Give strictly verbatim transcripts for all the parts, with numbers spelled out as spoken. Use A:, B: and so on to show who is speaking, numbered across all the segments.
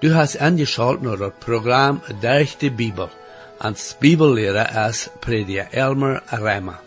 A: U has angeschaltet naar het programma Durch de Bibel. Als Bibellehrer is prediker Elmer Reimer.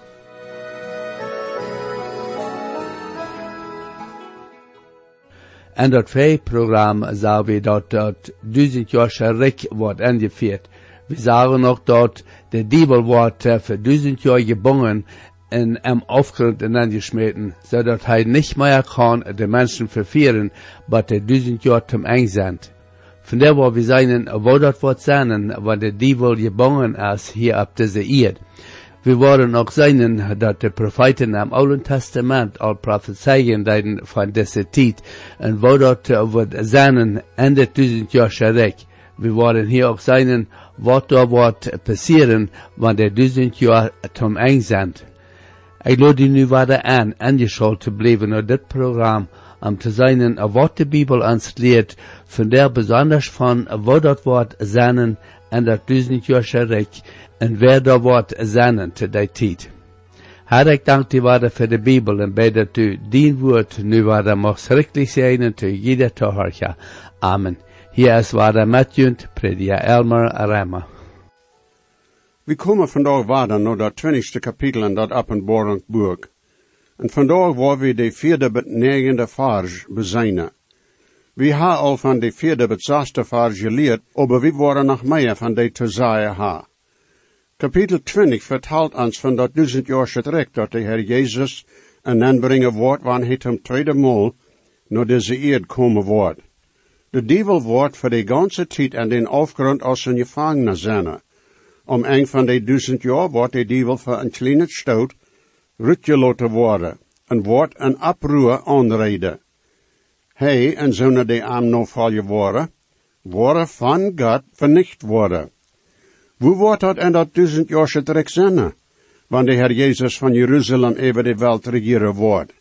A: En dat vee-programma zou we dat dat duizendjarige rijk wordt ingevierd. We zagen nog dat de Bibel wordt uh, voor duizend jaar gebonden en am Aufgrund hineingeschmeten, zodat hij nicht mehr kann de mensen vervieren, maar de duizend jaar zum eng sind. Von der wo wir seinen, wo dat wordt zijn, wann de Bibel gebonden is hier op deze Erde. Wir wollen auch sehen, dass die Propheten im Alten Testament all prophezeien deiden von dieser Zeit, und wo dort wird sein, Ende tausendjährige Reich. Wir wollen hier auch sehen, was da wird passieren, wenn die tausend Jahre zum Ende sind. Ich lade nu weiter an, angeschaut zu bleiben auf das Programm, um zu sehen, was die Bibel uns lehrt, von der besonders von, wo dort wird sein, en dat duizendjarige rijk, en wer daar wordt zijn te die tijd. Had ik dank die waarde voor de Bibel, en bij dat u dien woord nu waarde mag schrikkelijk zijn, en te jeder te horen. Amen. Hier is waarde met junt, prediker Elmer Reimer.
B: We komen vandaag waarde naar dat twintigste kapitel in dat Openbaringsboek. En vandaag waar we de vierde tot negende vers bezijnen. We hebben al van de vierde tot zesde vers geleerd, maar we worden nog meer van de te zeggen ha. Kapitel twintig vertelt ons van dat duizendjarige rijk dat de Heer Jezus een aanbrengen wordt, wanneer hij hem tweede maal naar deze eerd komen wordt. De duivel wordt voor de ganze tijd aan den afgrond als een gevangene zijn. Om een van de duizend jaar wordt de duivel voor een kleine stoot uitgelaten worden en wordt een oproer aanreden. Hij en zonen die aan nou vallen worden, worden van God vernicht worden. Hoe wordt dat in dat duizendjarige rijk zijn, wanneer de Heer Jezus van Jeruzalem over de wereld regeren wordt?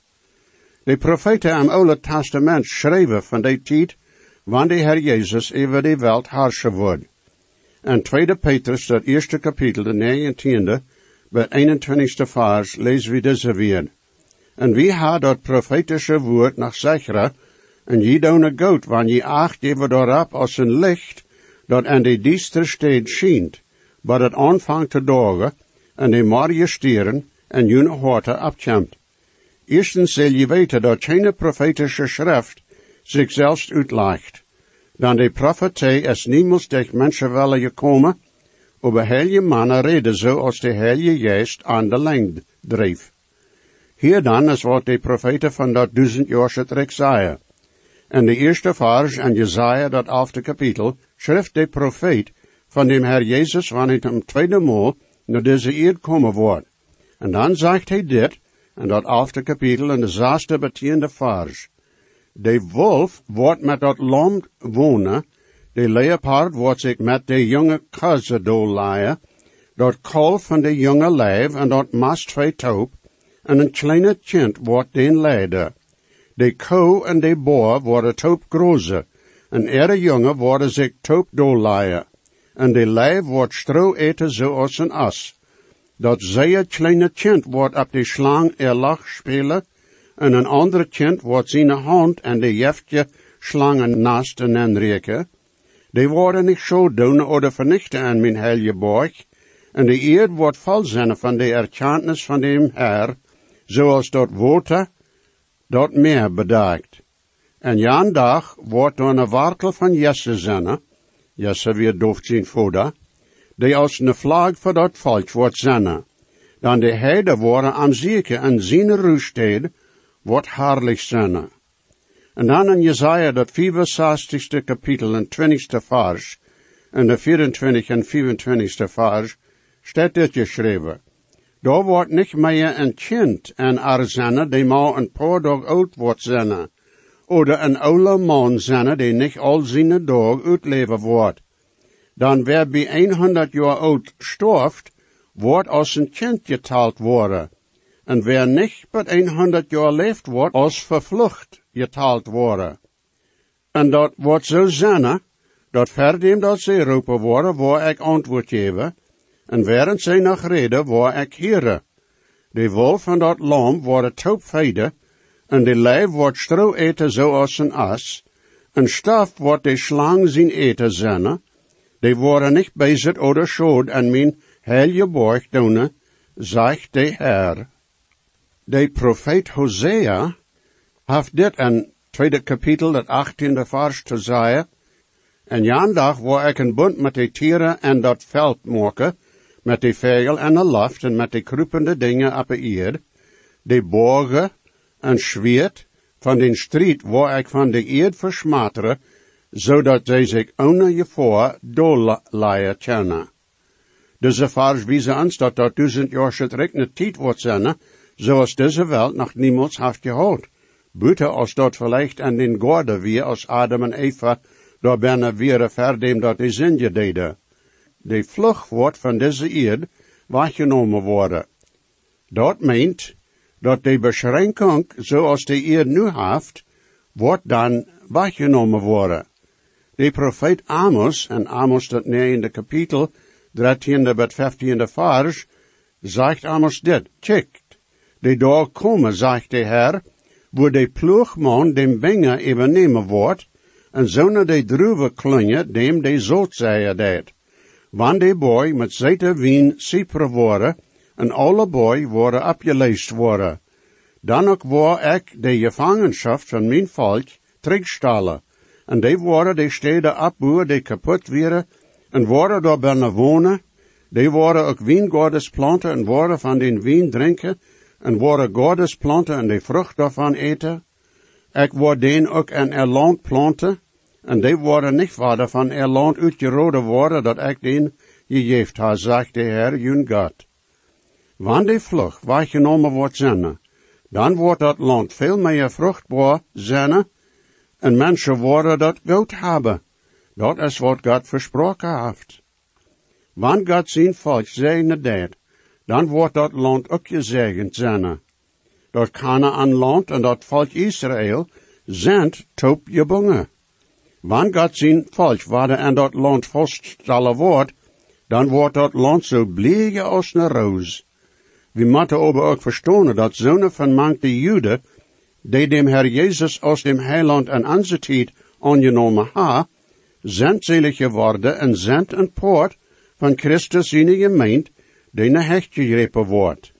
B: De profeten im Oude Testament schrijven van die tijd, wanneer de Heer Jezus over de wereld heersen wordt. In tweede Petrus, dat eerste kapitel, de negentiende, bij eenentwintigste vers, lezen we deze weer. En wie had dat profetische woord nog zekere, en je doen goed, wanneer je acht geven daarop als een licht, dat aan de diester steed schijnt, maar het aanvangt te dagen, en de morgen stieren, en june horten opkomt. Eerstens zal je weten dat geen profetische schrift zichzelf uitlegt. Dan de profetie is niemals durch mensen willen gekomen, over heilige mannen reden zoals de heilige geest aan de lengte dreef. Hier dan is wat de profeten van dat duizendjarige rijk zeiden. En de eerste vers in Jesaja, dat elfde kapitel, schrijft de profeet van dem Heer Jezus wanneer hij hem tweede maal naar deze eerd komen wordt. En dan zegt hij dit, in dat elfde kapitel, in de zesde betiende vers. De wolf wordt met dat lam wonen, de leopard wordt zich met de jonge kuze doorleien, dat kalf van de jonge lijf en dat mast twee taup, en een kleine kind wordt den leider. De koe en de boer worden taup groze, en ihre jongen worden zich taup doorleien, en de lijf wordt stro eten zoals een as. Dat zij kleine kind wordt op de slang er lach spelen, en een andere kind wordt zijn hand en de jeftje slangen naast en aanreken. Die worden niet zo doen oder vernichten aan mijn heilige borg, en de eerd wordt vol zijn van de erkennis van de Heer, zoals dat water dat meer bedaakt. En jan dag wordt door een wortel van Jesse zijn, Jesse weer dooft zijn voeder, die als een vlag voor dat volk wordt zijn. Dan de heide worden am zieken en zijn ruusteden wordt herrlich zijn. En dan in Jesaja dat vierenzestigste kapitel en twintigste vers, en de vierentwintigste en vierentwintigste vers, staat dit geschreven. Daar wordt niet meer een kind en er zijn die maar een paar dag oud wordt zijn, oder een oude man zijn die niet al zijn dag uitleven wordt. Dan wer bij honderd jaar oud storft, wordt als een kind geteld worden. En wer niet bij honderd jaar leeft wordt, als vervlucht geteld worden. En dat wordt zo zijn, dat verdien dat zij roepen worden, waar ik antwoord geven, en während zij nog reden, waar ik heren. De wolf en dat lam worden taupveiden, en de lijf wordt stro eten zoals een as, En staf wat de slang zien eten zenne, die worden niet bezet oder schuld en mijn heilige borg doen, zegt de Heer. De profeet Hosea heeft dit in tweede kapitel, het achttiende vers te zeggen. En jan dag waar ik een bund met de tieren en dat veld maken, met de vegel en de lucht en met de kruipende dingen op de eerd, de borgen en zwiert van den strijd waar ik van de eerd versmatere, zodat zij zich onder je voor doorleien kunnen. Deze vers wijzen ons dat dat duizend jaar schrikkende tijd wordt zijn, zoals deze welt nog niemals heeft gehad. Buiten als dat vielleicht aan den gorde wie als Adam en Eva daar bijna weer verdem dat de zinje deden. De vlucht wordt van deze eerd weggenomen worden. Dat meent dat de beschränking zoals de eerd nu heeft, wordt dan weggenomen worden. De profeet Amos, en Amos dat negende kapitel, dertiende tot vijftiende vers, zegt Amos dit, Kijk, de dag komen, zegt de Heer, wo de ploegman dem vinger übernemen wordt, en zonder de druwe klunje dem de zout zeien deed. Want de boy met zete wien siepere worden, en alle boy worden opgeleest worden. Dan ook waar ik de gevangenschap van mijn volk terugstallen, en die worden de steden opboeren die kapot werden, en worden daar binnen wonen, die worden ook wijngaardes planten en worden van den wijn drinken, en worden gaardes planten en de vrucht daarvan eten. Ik word den ook in er land planten, en die worden niet verder van er land uitgeroden worden, dat ik den gegeven ha, zegt de Heer, jun God. Wanneer die vlucht weggenomen wordt zijn, dan wordt dat land veel meer vruchtbaar zijn, en mensen worden dat goed hebben. Dat is wat God versproken heeft. Wanneer God zijn volk zegenen deed, dan wordt dat land ook gezegend zijn. Dat Kanaan land en dat volk Israël zijn top gebonden. Wanneer God zijn volk worden in dat land vaststellen wordt, dan wordt dat land zo blij als een roos. We moeten aber ook verstaan dat zonen van manche Juden, die dem Herr Jezus als dem Heiland en onze tijd aangenomen ha, zijn selig geworden en zijn een poort van Christus zijn gemeente, die naar hecht gegrepen wordt.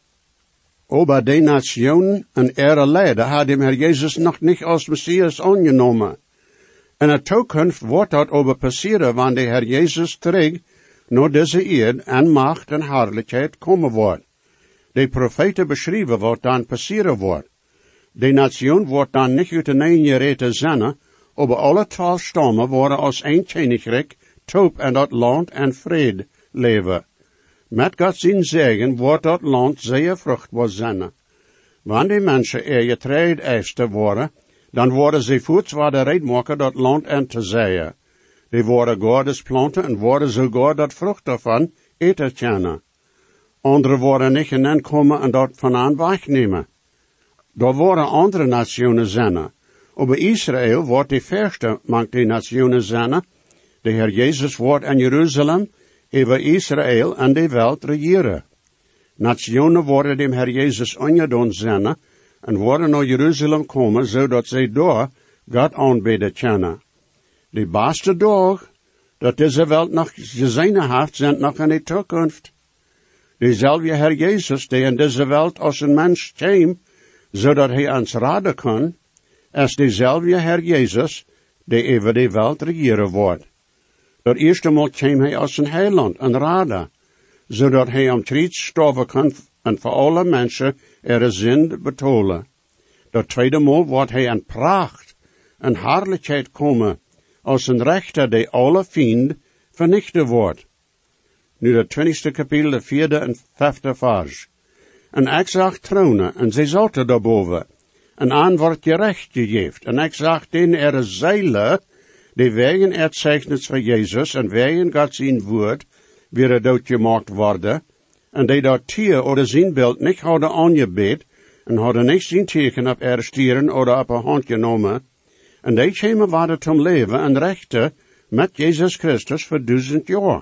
B: Aber de nationen en ihre leider had dem Herr Jezus nog niet als Messias aangenomen. In de toekomst wordt dat aber passieren, wanneer de Herr Jezus terug naar deze eerd en macht en heerlijkheid komen wordt. De profeten beschrijven wat dan passieren wordt. De nation wordt dan niet uit de neen gereten zijn, aber alle twaalf stammen worden als een koninkrijk, top in dat land en vrede leven. Met God zijn zegen wordt dat land zeer vruchtbaar zijn. Wanneer de mensen er getreid eisten worden, dan worden ze voets waar de red maken dat land in te zeien. Die worden goordes planten en worden sogar dat vrucht daarvan eten kunnen. Anderen worden niet in komen en dat vanaan wegnemen. Daar worden andere nationen zijn. Aber Israël wordt de verste mank de nationen zijn. De Heer Jezus wordt in Jeruzalem over Israël en de wereld regeren. Nationen worden dem Heer Jezus aangedaan zijn en worden naar Jeruzalem komen, zodat zij daar God aanbidden kunnen. De beste dag dat deze wereld nog gezien heeft, zijn nog in de toekomst. Dezelfde Heer Jezus, die in deze wereld als een mens kwam, zodat hij ons raden kan, is dezelfde Heer Jezus, die over de wereld regeren wordt. Dat eerste maal kwam hij als een heiland, een rader, zodat hij om triets sterven kan en voor alle mensen er zin betolen. Dat tweede maal wordt hij in pracht en heerlijkheid komen, als een rechter die alle vriend vernichten wordt. Nu het twintigste kapitel, de vierde en vijfde vers. En ik zag tronen, en zij zaten daarboven. En aan wordt gerecht gegeven. En ik zag den er zeilen, die wegen het zeichens van Jezus, en wegen God zijn woord, weer doodgemaakt worden, en die dat tier oder zijn beeld niet hadden aangebeet, en hadden niet zijn teken op er stieren oder op een hand genomen, en die kwamen waren tom leven en rechten met Jezus Christus voor duizend jaar.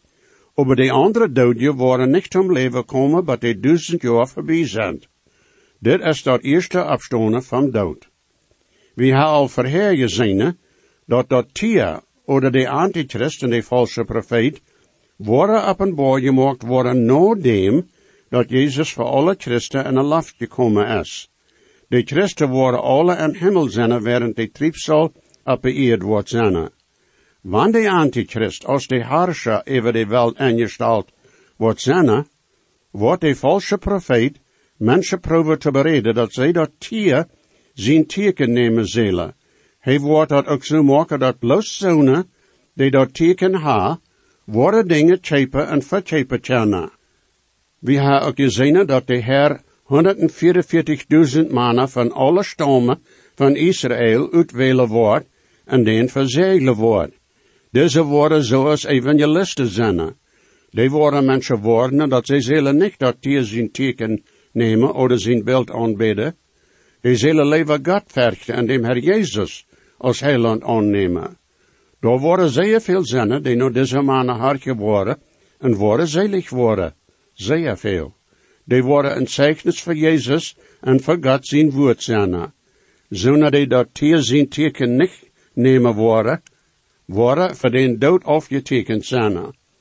B: Aber die andere doden waren niet om leven komen, maar die duizend jaar voorbij zijn. Dit is dat eerste opstonen van dood. We hebben al vorher gezien, dat dat Tier oder de Antichrist en de falsche Prophet worden openbaar gemaakt worden na dem dat Jezus voor alle Christen in een laft gekomen is. De Christen worden alle in hemel zijn, während de triebsal op de eerd wordt zijn. Wanneer de Antichrist als de Herrscher over de Welt ingesteld wordt zijn, wordt de falsche Prophet mensen proberen te bereden dat zij dat Tier zijn teken nemen zullen. Hij wordt dat ook zo maken dat bloos zonen die dat teken ha, worden dingen chepen en verchepen kunnen. We hebben ook gezien dat de Heer honderdvierenveertigduizend mannen van alle stammen van Israël uitwählen wordt en den verzegelen wordt. Deze worden zoals evangelisten zijn. Die worden mensen worden dat zij zullen niet dat Tier zijn teken nemen of zijn beeld aanbidden. Die zullen leven God verchten en dem Herr Jezus als heiland aannemen. Daar worden zeer veel zinnen die naar deze mannen hard geworden en worden zelig worden. Zeer veel. Die worden een zeichnis voor Jezus en voor God zijn woord zijn. Zonder die dat Tier zijn teken niet nemen worden, worden voor den dood afgetekend zijn.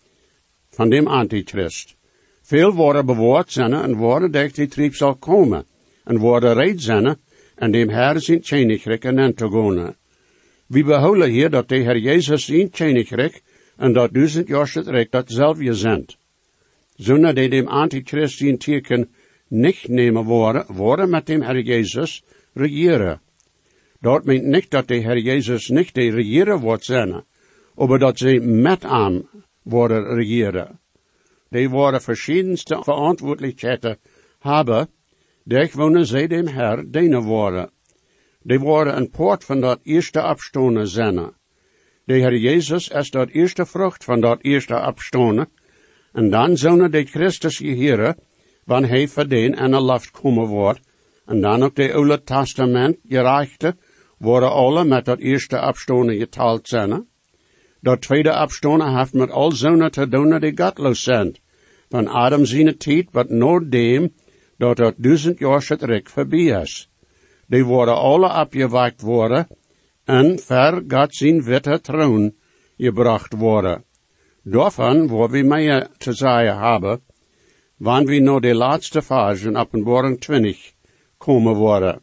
B: Van dem Antichrist. Veel worden bewaard zijn en worden dat die trieb zal komen. En worden reed zijn en dem Herr zijn koninkrijk aan te gaan. We behouden hier dat de Heer Jezus zijn koninkrijk en dat duizend jaar het rijk datzelfde zijn. Zonder die dem Antichrist zijn teken niet nemen worden, worden met dem Herr Jezus regeren. Dat meent niet dat de Heer Jezus niet de regeren wordt zijn, maar dat zij met hem worden regeren. Die worden verschiedenste verantwoordelijkheden hebben, die gewoon zij dem Herr dienen worden. Die worden een poort van dat eerste afstonen zijn. De Heer Jezus is dat eerste vrucht van dat eerste afstonen, en dan zullen de Christus geheren, wanneer hij voor den en een laft komen wordt, en dan ook de Oude Testament gerechte, worden alle met dat eerste afstonen geteld zijn. Dat tweede afstonen heeft met al zonen te doen die godloos zijn. Van Adam zijn tijd, wat na dem, dat dat duizend jaar het rijk voorbij is. Die worden alle afgewakt worden, en ver God zijn witte troon gebracht worden. Daarvan, waar we meer te zeggen hebben, wanneer we naar de laatste fase in Openbaring twintig komen worden.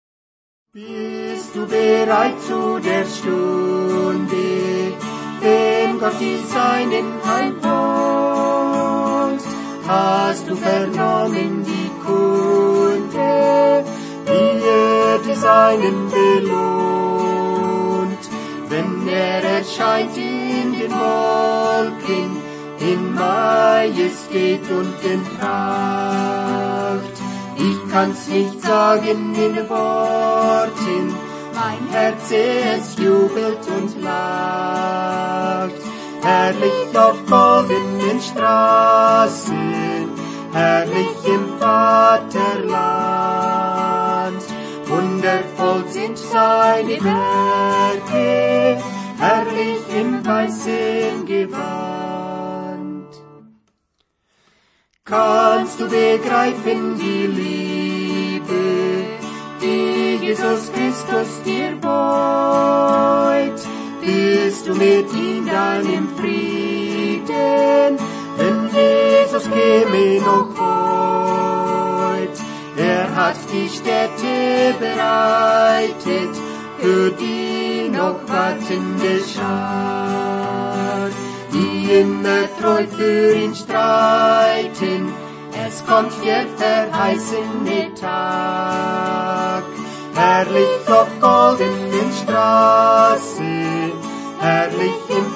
C: Bist du bereit zu der Stunde, wenn Gott die Seinen heimholt? Hast du vernommen die Kunde, wie er die Seinen belohnt? Wenn er erscheint in den Wolken, in Majestät und in Pracht. Ich kann's nicht sagen in Worten, mein Herz es jubelt und lacht. Herrlich auf goldenen Straßen, herrlich im Vaterland. Wundervoll sind seine Werke, herrlich im weißen Gewand. Kannst du begreifen die Liebe, die Jesus Christus dir beut? Bist du mit ihm dann im Frieden, wenn Jesus käme noch heut? Er hat die Städte bereitet für die noch wartende Schar, die immer treu für ihn streiten. Es kommt der verheißene Tag, herrlich auf goldenen Straßen, herrlich im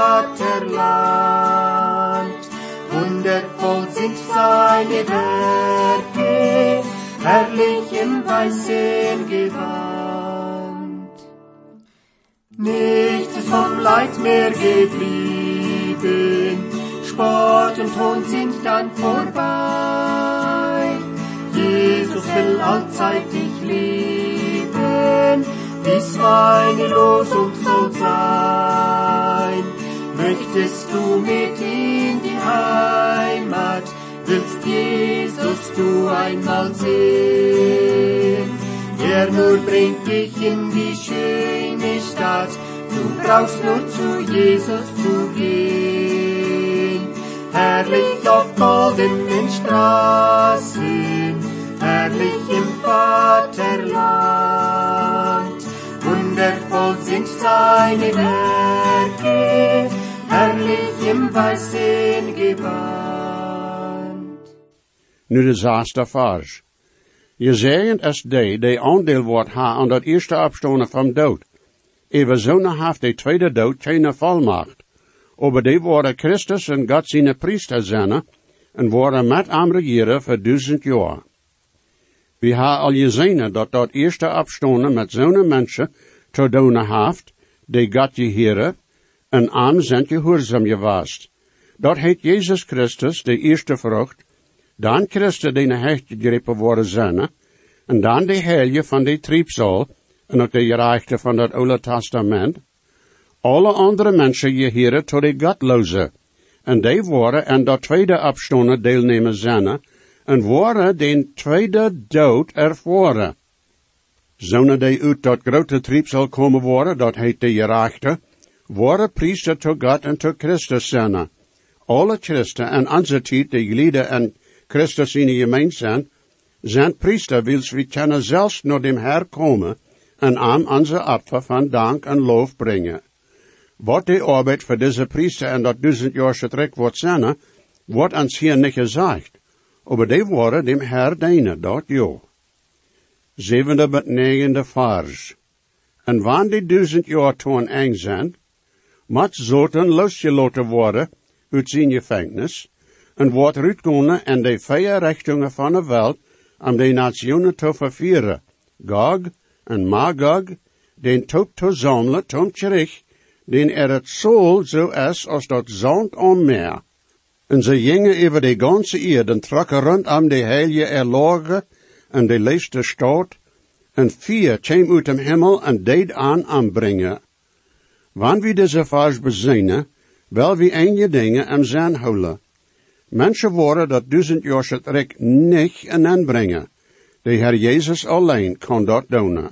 C: Vaterland. Wundervoll sind seine Werke, herrlich im weißen Gewand. Nichts ist vom Leid mehr geblieben, Spott und Hohn sind dann vorbei. Jesus will allzeit dich lieben, dies meine Losung soll sein. Möchtest du mit in die Heimat, willst Jesus du einmal sehen? Er nur bringt dich in die schöne Stadt, Du brauchst nur zu Jesus zu gehen. Herrlich auf goldenen Straßen, herrlich im Vaterland. Wundervoll sind seine Werke, herrlich im weißen Gewand.
B: Nu de zesde vers. Je zegent es die, die aandeel wordt ha aan dat eerste opstonen van dood. Even zo'n heeft de tweede dood geen volmacht. Aber die worden Christus en God zijn priester zijn, en worden met hem regeren voor duizend jaar. We hebben al gezien dat dat eerste opstonen met zo'n mensen te doen heeft, die God geheren, en aan zijn gehoorzaam geweest. Dat heet Jezus Christus, de eerste vrucht, dan Christus die naar hecht gegrepen worden zijn, en dan de heilige van de triebsal, en ook de gerechte van het Oude Testament. Alle andere mensen geheren tot de godloze, en die worden en dat tweede opstonen deelnemen zijn, en worden den tweede dood ervoren. Zonen die uit dat grote triebsal komen worden, dat heet de gerechte, worden priester tot God en tot Christus zijn. Alle christen en onze tijd, die gelieden en Christus in de gemeen zijn, zijn priester, wils we kunnen zelfs naar dem Herr komen, en aan onze opfer van dank en lof brengen. Wat de arbeid voor deze priester en dat duizend jaar trek wordt zijn, wordt ons hier niet gezegd. Aber die worden dem Herr dienen, dat jo. Zevende bet negende vers. En wanneer die duizend jaar toen eng zijn, moet zoten losgelaten worden uit zijn gevangenis, en wordt uitkomen en de vier richtingen van de wereld om de nationen te vervieren, Gog en Magog, den top te zamelen, tom terug, den er het zool zo is als dat zand om meer. En ze gingen over de ganze eerd en trokken rondom de heilige erlogen en de leefste stad, en vier kwam uit de hemel en deed aan aanbrengen. Wanneer we deze vers bezinnen, wel we enige dingen am zijn houden. Mensen worden dat duizend jaar trek niet en aanbrengen. De Heer Jezus alleen kan dat doen.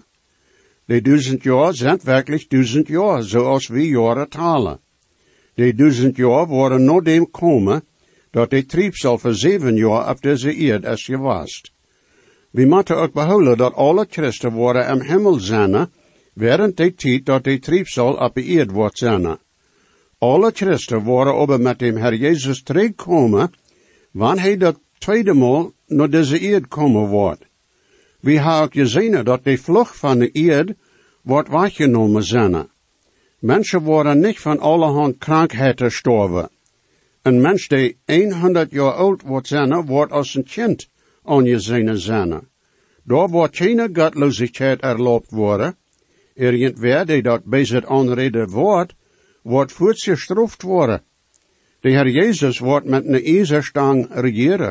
B: De duizend jaar zijn werkelijk duizend jaar, zoals we jaren talen. De duizend jaar worden na dem komen, dat de triebsal voor zeven jaar op deze eerd is geweest. We moeten ook behouden dat alle christen worden am hemel zijn, während de tijd dat de triebsal op de eerd wordt zijn. Alle christen worden aber met dem Herr Jezus terugkomen, wanneer hij dat tweede maal naar deze eerd komen wordt. We hebben ook gezien dat de vlucht van de eerd wordt weggenomen zijn. Mensen worden niet van allerhand krankheden sterven. Een mens die honderd jaar oud wordt zijn, wordt als een kind aangezien zijn. Daar wordt geen godloosheid erlaubt worden. Irgendwer die dat bezig aanreden wordt, wordt voortgestraft worden. De Heer Jezus wordt met een ijzerstang regeren.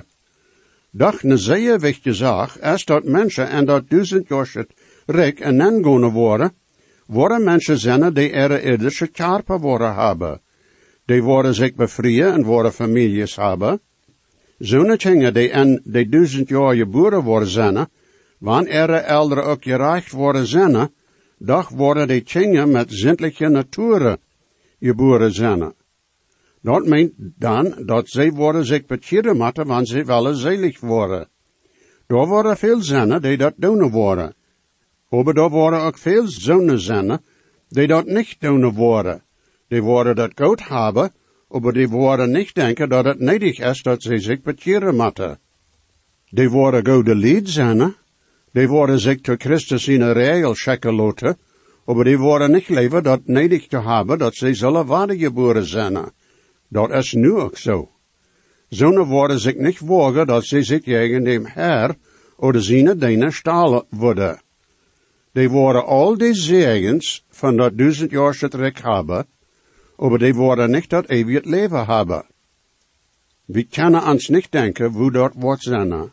B: Doch een zeer wichtige zaak is dat mensen en dat duizend jaar rijk en aangonen worden, worden mensen zijn die er irdische karpen worden hebben. Die worden zich bevrijen en worden families hebben. Zo'n dingen die in de duizend jaar geboren worden zijn, wanneer er eldere ook gereicht worden zijn, doch worden die dingen met zindelijke naturen geboren zijn. Dat meent dan dat zij worden zich bekeren moeten, want zij willen zelig worden. Daar worden veel zinnen die dat doen worden. Maar daar worden ook veel zonen zinnen die dat niet doen worden. Die worden dat goed hebben, maar die worden niet denken dat het nodig is dat zij zich bekeren moeten. Die worden goede lied zinnen, die worden zich tot Christus in een regel schikken laten, maar die worden niet leven dat nodig te hebben dat zij zullen wedergeboren zijn. Dat is nu ook zo. Zonen worden zich niet wagen dat zij zich tegen dem Herr oder zijn dienen stalen worden. Die worden al die zegens van dat duizend jaar terug hebben, maar die worden niet dat eeuwig leven hebben. We kunnen ons niet denken hoe dat wordt zijn.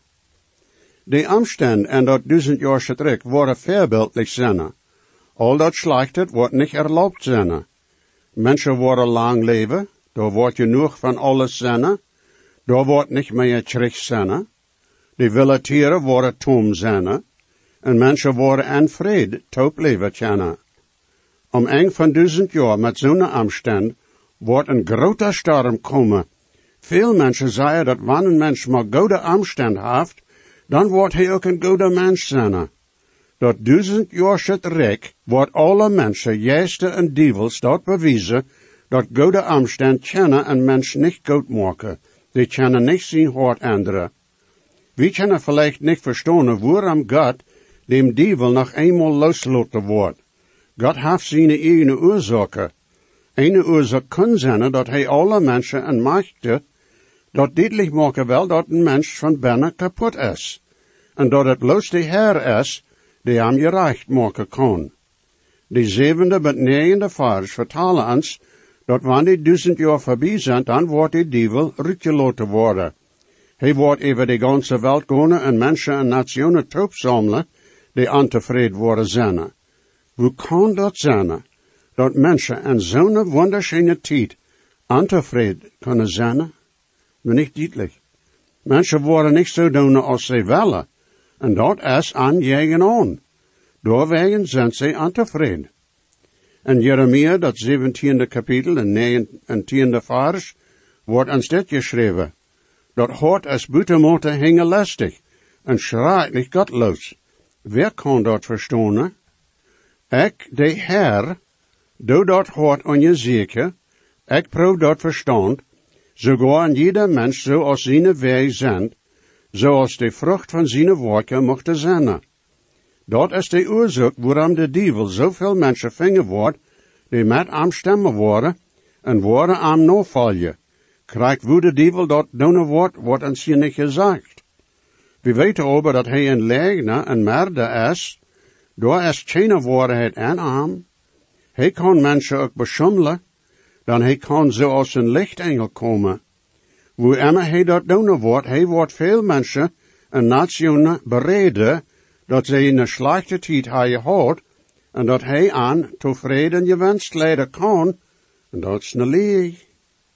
B: De omstand en dat duizend jaar terug worden voorbeeldelijk zijn. Al dat slechte wordt niet erlaubt zijn. Mensen worden lang leven, daar wordt genoeg van alles zijn, daar wordt niet meer terug zijn. De wilde tieren worden tom zijn, en mensen worden in vrede top leven kunnen. Om een van duizend jaar met zo'n omstand wordt een grote storm komen. Veel mensen zeggen dat wanneer een mens maar goede omstand heeft, dan wordt hij ook een goede mens zijn. Dat duizend jaar rek wordt alle mensen, juiste en dievels, dat bewijzen, dat goede omstand kunnen een mens niet goed maken. Die kunnen niet zijn hart änderen. We kunnen vielleicht niet verstaan waarom God dem dievel nog eenmaal losgelaten wordt. God heeft zijn eigen oorzaken. Een oorzaak kan zijn dat hij alle mensen en machten, dat duidelijk maken wel dat een mens van binnen kapot is. En dat het los de Heer is, die hem gerecht maken kan. De zevende met negende vers vertalen ons, dat wanneer die duizend jaar voorbij zijn, dan wordt die dievel uitgelaten worden. Hij wordt over de ganze wereld gaan en mensen en nationen opzamelen, die ontevreden worden zijn. Hoe kan dat zijn, dat mensen in zo'n wonderschöne tijd ontevreden kunnen zijn? Maar niet duidelijk. Mensen worden niet zo doen als ze willen, en dat is aan jegen aan. Doorwegen zijn ze ontevreden. In Jeremia, dat zeventiende kapitel en negentiende vers, wordt ons dit geschreven. Dat hart is buitenmatig hingelastig en schrijtelijk godloos. Wer kan dat verstaan? Ik, de Heer, doe dat hart aan je zeker, ik proef dat verstand, sogar aan jeder mens zoals zijn wij zijn, zoals de vrucht van zijn werken mochten zijn. Dat is de oorzaak waarom de dievel zoveel mensen vingen wordt, die met hem stemmen worden, en worden hem navolgen. Krijgt wo de dievel dat doen wordt, wordt ons hier niet gezegd. We weten over dat hij een leegner en merder is, daar is geen waarheid in hem. Hij kan mensen ook beschummelen, dan hij kan zoals een lichtengel komen. Wo immer hij dat doen wordt, hij wordt veel mensen en nationen bereden, dat zij in een slechte tijd hij hoort, en dat hij aan tevreden gewenst leiden kan, en dat is een leeg.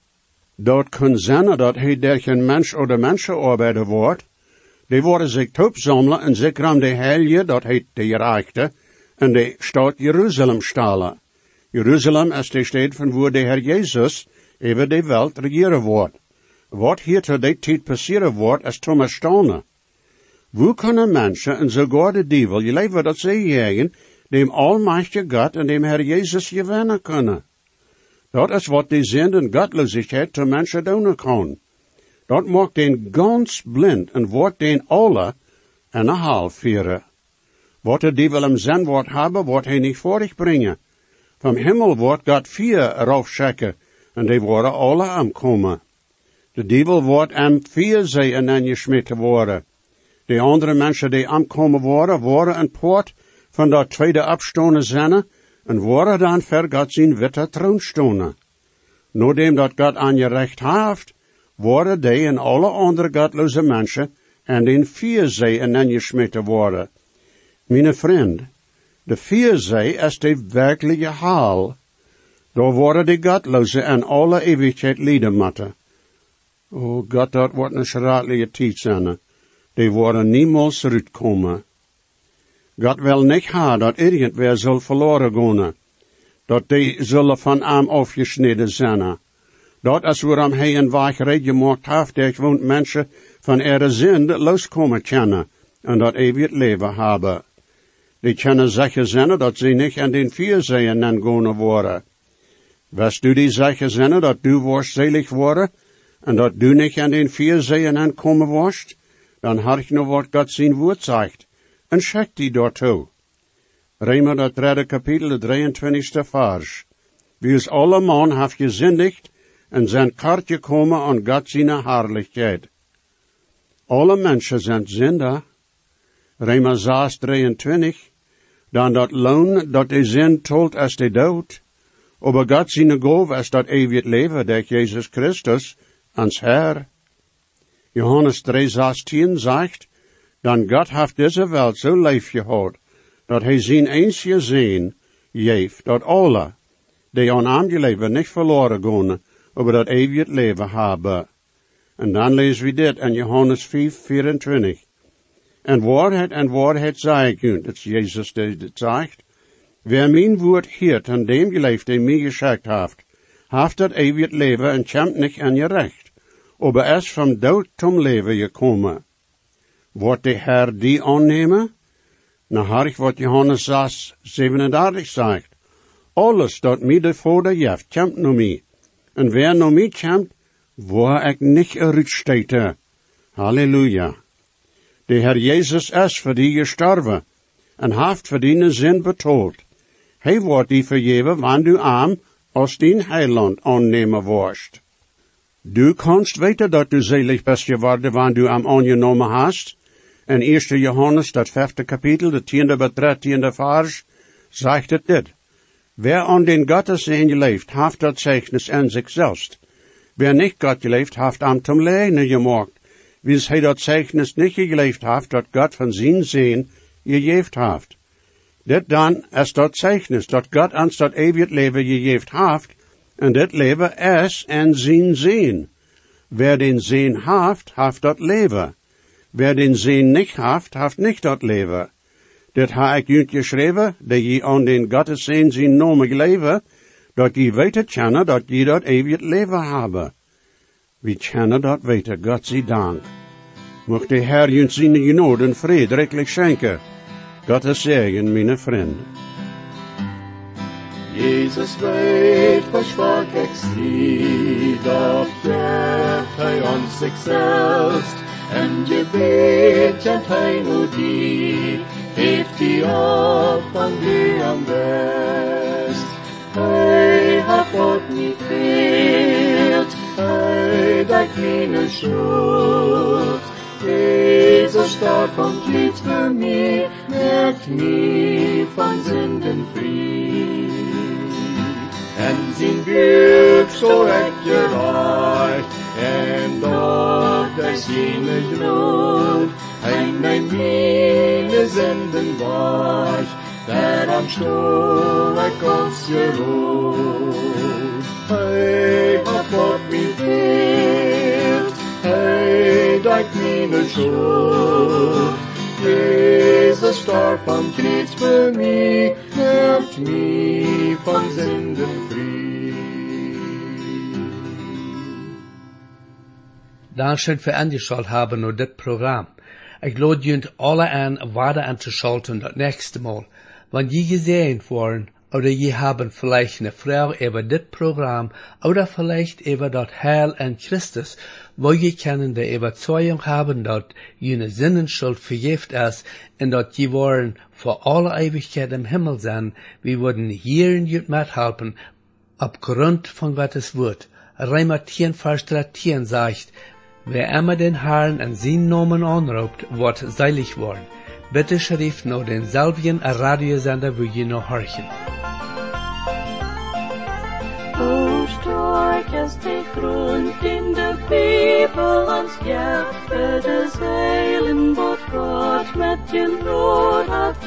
B: Dat kan zijn dat hij door een mens of de mensenarbeider wordt, die worden zich opzamelen en zich aan de heilige, dat heet de rechte, en de stad Jeruzalem stalen. Jeruzalem is de stad van waar de Heer Jezus over de wereld regeren wordt. Wat hier te die tijd passeren wordt, is te erstaunen. Hoe kunnen mensen en sogar de dievel, je leven dat zij jagen, dem almachtige God en dem Heer Jezus gewinnen kunnen? Dat is wat die zonde en godloosheid te mensen doen kan. Dat maakt den ganz blind en wordt den alle en een half vieren. Wat de dievel hem zin wordt hebben, wordt hij niet vorig brengen. Vom Himmel wordt God vier raufschecken en die worden alle aankomen. De dievel wordt hem vier zeeën en gesmeten worden. De andere mensen die aankomen worden, worden een poort van dat tweede afstonen zijn en worden dan ver God zijn witte troon stonen. Nadat dat God aan je recht heeft, worden die en alle andere godloze mensen en den vier zeeën en gesmeten worden. Mijn vriend, de vier zee is de werkelijke haal. Daar worden de godloze en alle eeuwigheid lijden moeten. O God, dat wordt een schratelijke tijd zijn. Die worden niemals terugkomen. God wil niet ha dat irgendwer zal verloren gaan. Dat die zullen van hem afgesneden zijn. Dat is waarom hij een weg red gemaakt heeft, dat gewoon mensen van ihre zonde loskomen kunnen en dat eeuwig leven hebben. Die kunnen zeggen zijn dat ze niet in den vier zeeën gaan worden. Wist du die zeggen zijn dat du worst selig worden en dat du niet in den vier zeeën komen worst? Dan had ik nog wat God zijn woord zegt. En check die daartoe. Rema dat derde kapitel, de drieëntwintigste vers. Wie is alle man heeft gezindigd en zijn kaartje komen aan God zijn herrlichkeit. Alle mensen zijn zinder. Rema zes drieëntwintig. Dan dat loon dat de zin tolt als de dood. Aber God zijn gave is dat eeuwig leven, dat Jezus Christus, ons Herr. Johannes drie zestien zegt, dan God heeft deze wereld zo lief gehad, dat hij zijn eens gezien heeft, dat alle, die aan hem geleven, niet verloren gaan, maar dat eeuwig leven hebben. En dan lezen we dit in Johannes vijf vierentwintig. En waarheid en waarheid zei ik u, dat is Jezus die dit zegt, Wer mijn woord heert en dem geleeft, die mij geschickt heeft, heeft dat eeuwig leven en kämpt niet aan je recht, aber is van dood zum leven gekomen. Wordt de Herr die aannemen? Nou har ik wat Johannes zes, zevenendertig zegt. Alles dat mij de Vader geeft, kämpt naar mij. En wer naar mij kämpt, waar ik niet eruit stete. Halleluja. De Herr Jezus is voor die gestorven en heeft voor die zin betaald. Hij wordt die vergeven, wanneer du arm als dien heiland aannemen worst. Du kannst weten dat du selig bist geworden, wanneer du am aangenomen hast. In eerste Johannes, dat vijfde kapitel, de tiende bij dertiende vers, zegt het dit. Wer an den Gottessein geleeft, heeft dat Zeichnis in zichzelf. Wer nicht Gott geleeft, heeft am zum Leine gemacht, wie hij dat Zeichnis nicht geleeft heeft, dat Gott van zijn Sehen gegeeft heeft. Dit dan is dat Zeichnis, dat Gott ons dat eeuwig leven gegeeft heeft, en dit leven is in zijn Sehen. Wer den Sehen heeft, heeft dat leven. Wer den Sehen nicht heeft, heeft nicht dat leven. Dit ha ik junt geschreven, dat je aan den Gottessein zijn namen geleven, dat je weten kennen, dat je dat eeuwig leven hebben. We kennen dat weten, God zij dank. Mocht de Herr junt zijn genade en vrede rijkelijk schenken. Gottes Segen, meine Freunde.
C: Jesus weet, hoe schwach ik zie, doch geeft hij ons zichzelf, en je weet, kent hij nu die, heeft die op van die am best. Hij hat God niet veelt, hij dat meine schuld. Jesus starb und litt für mich, merkt mich von Sünden frei. En zijn Buch so echt gereicht, en dort er seine Grund, ein mein meine Sünden weich, der am Stuhl er ganz geruht. Hey, hat Gott mich vergeben, hey, dat meine Schuld. Jesus starb am Kreuz für mich, macht mich von Sünden frei.
A: Dankeschön für angeschaut haben und das Programm. Ich lade junt alle an, weiter anzuschalten das nächste Mal. Wenn je gesehen worden, oder je haben vielleicht eine Frage über das Programm, oder vielleicht über das Heil in Christus, wo je können die Überzeugung haben, dass jene Sinnenschuld vergift ist, und dass je wollen vor aller Ewigkeit im Himmel sein, wir würden hier in jut mithelfen, aufgrund von Gottes Wort. Römer zehn, Vers dreizehn sagt, wer immer den Herrn in seinen Namen anruft, wird selig worden. Bitte schrift noch den selben Radiosender, wo je noch horchen.
D: O stark ist die Grund in der Bibel uns gibt für das Heilen, was Gott mit dem Brot hat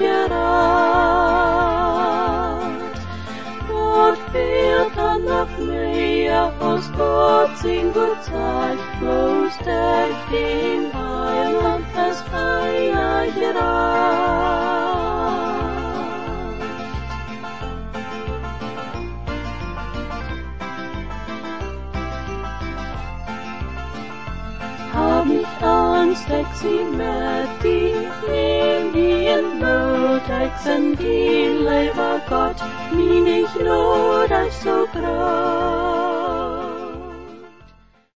D: gerat. Gott fehlt dann noch mehr, aus Gott sein Wort sagt, bloß der den Heiland ist einer gerat. Hab nicht Angst, ich sie mit dir, nehm die in Not, ich sind die, lieber Gott, mich nicht nur